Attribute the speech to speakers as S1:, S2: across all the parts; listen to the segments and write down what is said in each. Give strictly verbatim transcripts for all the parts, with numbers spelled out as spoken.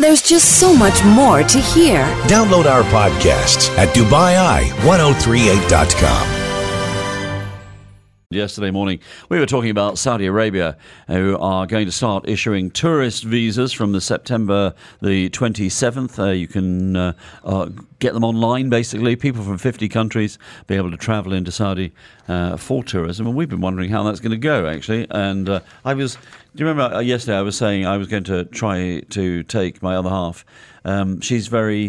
S1: There's just so much more to hear.
S2: Download our podcasts at Dubai Eye ten thirty-eight dot com.
S3: Yesterday morning, we were talking about Saudi Arabia, who are going to start issuing tourist visas from the September the twenty-seventh. Uh, you can uh, uh, get them online, basically. People from fifty countries be able to travel into Saudi uh, for tourism. And we've been wondering how that's going to go, actually. And uh, I was, do you remember uh, yesterday I was saying I was going to try to take my other half. Um, she's very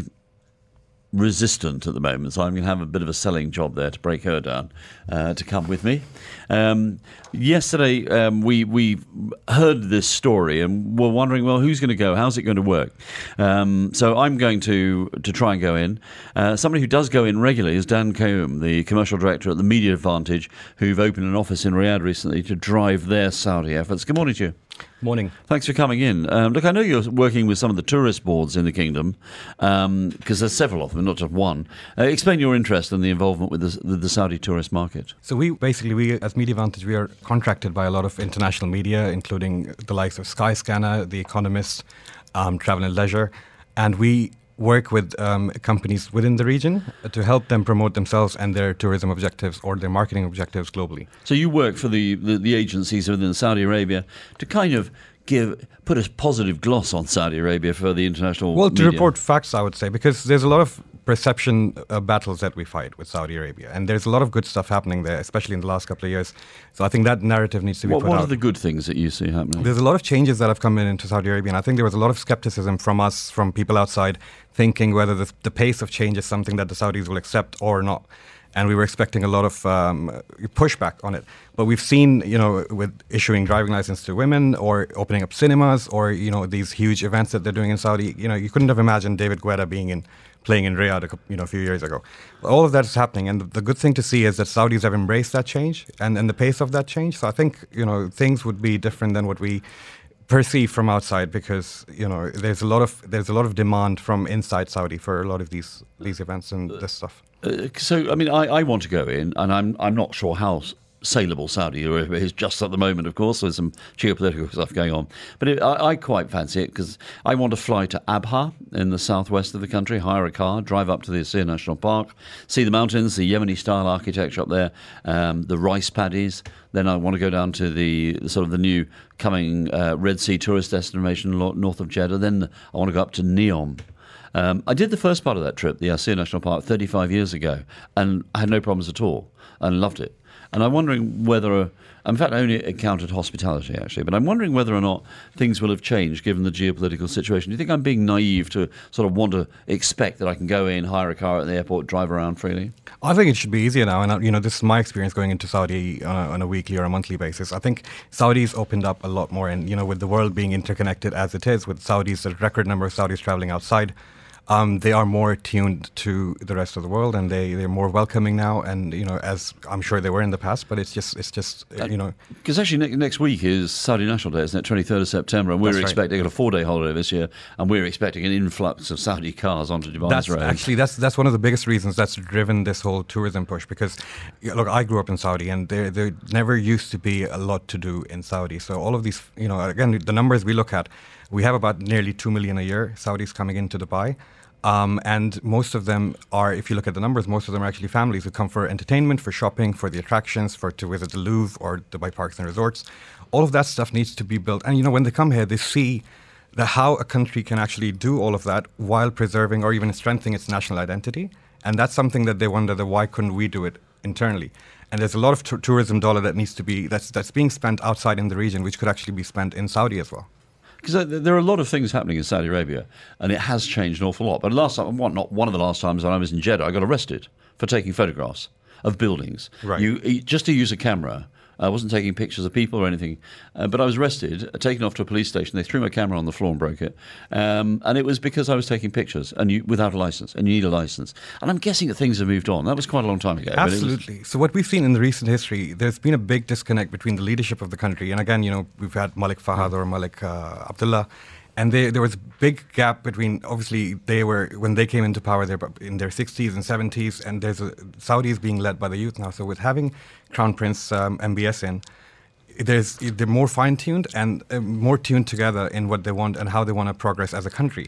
S3: resistant at the moment, so I'm going to have a bit of a selling job there to break her down uh, to come with me. Um, yesterday um, we we heard this story and were wondering, well, who's going to go? How's it going to work? Um, so I'm going to to try and go in. Uh, somebody who does go in regularly is Dan Kaum, the commercial director at the Media Advantage, who've opened an office in Riyadh recently to drive their Saudi efforts. Good morning to you.
S4: Morning.
S3: Thanks for coming in. Um, look, I know you're working with some of the tourist boards in the kingdom, because um, there's several of them, not just one. Uh, explain your interest and in the involvement with the, the, the Saudi tourist market.
S4: So we basically, we as Media Advantage, we are contracted by a lot of international media, including the likes of Skyscanner, The Economist, um, Travel and Leisure, and we work with um, companies within the region to help them promote themselves and their tourism objectives or their marketing objectives globally.
S3: So you work for the, the, the agencies within Saudi Arabia to kind of give put a positive gloss on Saudi Arabia for the international
S4: Well, to
S3: media.
S4: report facts, I would say, because there's a lot of perception uh, battles that we fight with Saudi Arabia, and there's a lot of good stuff happening there, especially in the last couple of years. So I think that narrative needs to be
S3: what,
S4: put
S3: what
S4: out.
S3: What are the good things that you see happening?
S4: There's a lot of changes that have come in into Saudi Arabia, and I think there was a lot of skepticism from us, from people outside, thinking whether the, the pace of change is something that the Saudis will accept or not. And we were expecting a lot of um, pushback on it. But we've seen, you know, with issuing driving license to women or opening up cinemas or, you know, these huge events that they're doing in Saudi, you know, you couldn't have imagined David Guetta being in, playing in Riyadh, a, you know, a few years ago. All of that is happening. And the, the good thing to see is that Saudis have embraced that change and, and the pace of that change. So I think, you know, things would be different than what we perceive from outside, because you know there's a lot of there's a lot of demand from inside Saudi for a lot of these these events and this stuff.
S3: Uh, so I mean, I, I want to go in, and I'm I'm not sure how saleable Saudi Arabia is just at the moment. Of course, there's some geopolitical stuff going on, but it, I, I quite fancy it because I want to fly to Abha in the southwest of the country, hire a car, drive up to the Asir National Park, see the mountains, the Yemeni-style architecture up there, um, the rice paddies. Then I want to go down to the sort of the new coming uh, Red Sea tourist destination north of Jeddah. Then I want to go up to Neom. Um, I did the first part of that trip, the Asir National Park, thirty-five years ago, and I had no problems at all and loved it. And I'm wondering whether, in fact, I only encountered hospitality, actually, but I'm wondering whether or not things will have changed given the geopolitical situation. Do you think I'm being naive to sort of want to expect that I can go in, hire a car at the airport, drive around freely?
S4: I think it should be easier now. And, you know, this is my experience going into Saudi on a, on a weekly or a monthly basis. I think Saudi's opened up a lot more. And, you know, with the world being interconnected as it is, with Saudis, a record number of Saudis traveling outside, Um, they are more tuned to the rest of the world, and they they're more welcoming now. And you know, as I'm sure they were in the past, but it's just it's just uh, you know,
S3: because actually ne- next week is Saudi National Day, isn't it? twenty-third of September, and we're
S4: That's
S3: expecting
S4: right.
S3: a four-day holiday this year, and we're expecting an influx of Saudi cars onto Dubai's
S4: that's
S3: roads.
S4: actually that's that's one of the biggest reasons that's driven this whole tourism push. Because yeah, look, I grew up in Saudi, and there there never used to be a lot to do in Saudi. So all of these, you know, again, the numbers we look at, we have about nearly two million a year Saudis coming into Dubai. Um, and most of them are, if you look at the numbers, most of them are actually families who come for entertainment, for shopping, for the attractions, for to visit the Louvre or Dubai Parks and Resorts. All of that stuff needs to be built. And, you know, when they come here, they see the, how a country can actually do all of that while preserving or even strengthening its national identity. And that's something that they wonder, that why couldn't we do it internally? And there's a lot of t- tourism dollar that needs to be, that's, that's being spent outside in the region, which could actually be spent in Saudi as well.
S3: Because there are a lot of things happening in Saudi Arabia, and it has changed an awful lot. But last time, well, not one of the last times when I was in Jeddah, I got arrested for taking photographs of buildings.
S4: Right.
S3: You, just to use a camera. I wasn't taking pictures of people or anything, uh, but I was arrested, taken off to a police station. They threw my camera on the floor and broke it. Um, and it was because I was taking pictures and you, without a license, and you need a license. And I'm guessing that things have moved on. That was quite a long time ago.
S4: Absolutely. Was... So what we've seen in the recent history, there's been a big disconnect between the leadership of the country. And again, you know, we've had Malik Fahad or Malik uh, Abdullah. And they, there was a big gap between, obviously, they were, when they came into power, they were in their sixties and seventies, and there's a, Saudi is being led by the youth now. So with having Crown Prince um, M B S in, there's, they're more fine-tuned and uh, more tuned together in what they want and how they want to progress as a country.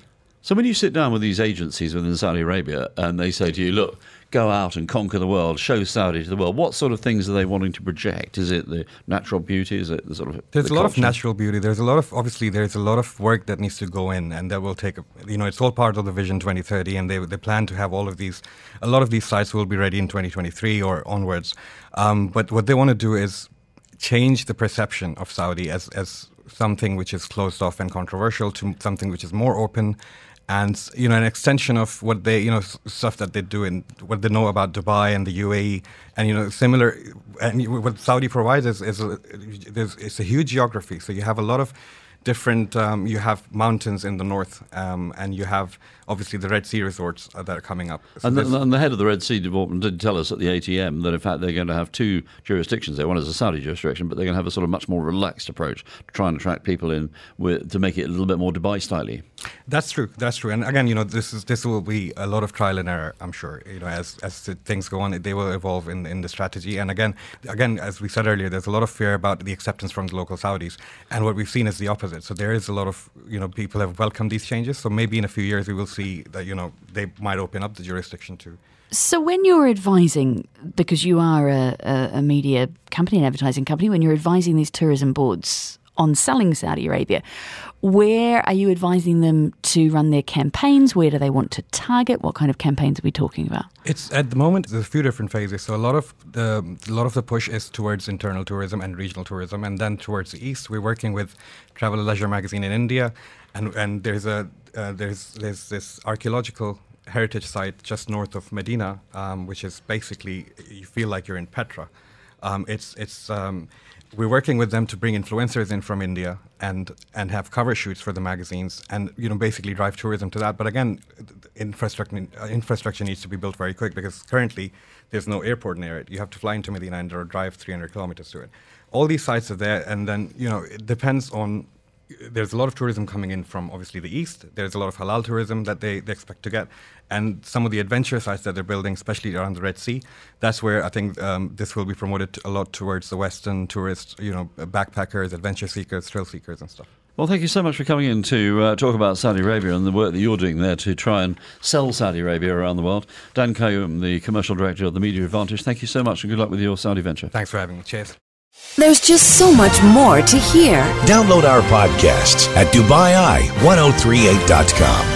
S3: So when you sit down with these agencies within Saudi Arabia and they say to you, look, go out and conquer the world, show Saudi to the world, what sort of things are they wanting to project? Is it the natural beauty? Is it the sort of
S4: There's
S3: the
S4: a lot
S3: culture?
S4: of natural beauty. There's a lot of, obviously, there's a lot of work that needs to go in, and that will take, a, you know, it's all part of the Vision twenty thirty, and they they plan to have all of these, a lot of these sites will be ready in twenty twenty-three or onwards. Um, but what they want to do is change the perception of Saudi as, as something which is closed off and controversial to something which is more open, and you know, an extension of what they, you know, s- stuff that they do and what they know about Dubai and the U A E, and you know, similar. And you- what Saudi provides is, is a, there's, it's a huge geography. So you have a lot of different. Um, you have mountains in the north, um, and you have obviously the Red Sea resorts uh, that are coming up. So
S3: And the,
S4: there's-
S3: and the head of the Red Sea Department did tell us at the A T M that, in fact, they're going to have two jurisdictions there. One is a Saudi jurisdiction, but they're going to have a sort of much more relaxed approach to try and attract people in with, to make it a little bit more Dubai-style-y.
S4: That's true. That's true. And again, you know, this is this will be a lot of trial and error. I'm sure. You know, as as the things go on, they will evolve in in the strategy. And again, again, as we said earlier, there's a lot of fear about the acceptance from the local Saudis. And what we've seen is the opposite. So there is a lot of, you know, people have welcomed these changes. So maybe in a few years we will see that, you know, they might open up the jurisdiction too.
S5: So when you're advising, because you are a, a, a media company, an advertising company, when you're advising these tourism boards on selling Saudi Arabia, where are you advising them to run their campaigns? Where do they want to target? What kind of campaigns are we talking about?
S4: It's at the moment there's a few different phases. So a lot of the a lot of the push is towards internal tourism and regional tourism, and then towards the east, we're working with Travel and Leisure magazine in India, and and there's a uh, there's there's this archaeological heritage site just north of Medina, um, which is basically you feel like you're in Petra. Um, it's it's um, we're working with them to bring influencers in from India and and have cover shoots for the magazines, and you know basically drive tourism to that. But again, infrastructure uh, infrastructure needs to be built very quick because currently there's no airport near it. You have to fly into Medina and or drive three hundred kilometers to it. All these sites are there, and then you know it depends on. There's a lot of tourism coming in from obviously the east. There's a lot of halal tourism that they, they expect to get, and some of the adventure sites that they're building, especially around the Red Sea. That's where I think um, this will be promoted a lot towards the Western tourists, you know, backpackers, adventure seekers, thrill seekers, and stuff.
S3: Well, thank you so much for coming in to uh, talk about Saudi Arabia and the work that you're doing there to try and sell Saudi Arabia around the world. Dan Qayyum, the Commercial Director of the Media Advantage, thank you so much and good luck with your Saudi venture.
S4: Thanks for having me. Cheers.
S1: There's just so much more to hear.
S2: Download our podcasts at Dubai Eye ten thirty-eight dot com.